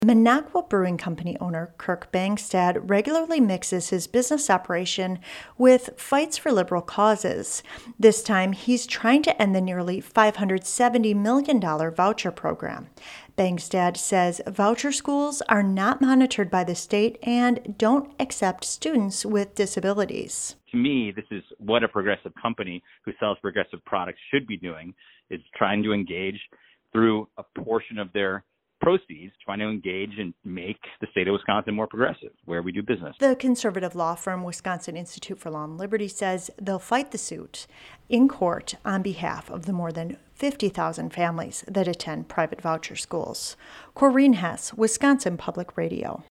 Minocqua Brewing Company owner Kirk Bangstad regularly mixes his business operation with fights for liberal causes. This time, he's trying to end the nearly $570 million voucher program. Bangstad says voucher schools are not monitored by the state and don't accept students with disabilities. To me, this is what a progressive company who sells progressive products should be doing, is trying to engage through a portion of their proceeds, trying to engage and make the state of Wisconsin more progressive, where we do business. The conservative law firm Wisconsin Institute for Law and Liberty says they'll fight the suit in court on behalf of the more than 50,000 families that attend private voucher schools. Corinne Hess, Wisconsin Public Radio.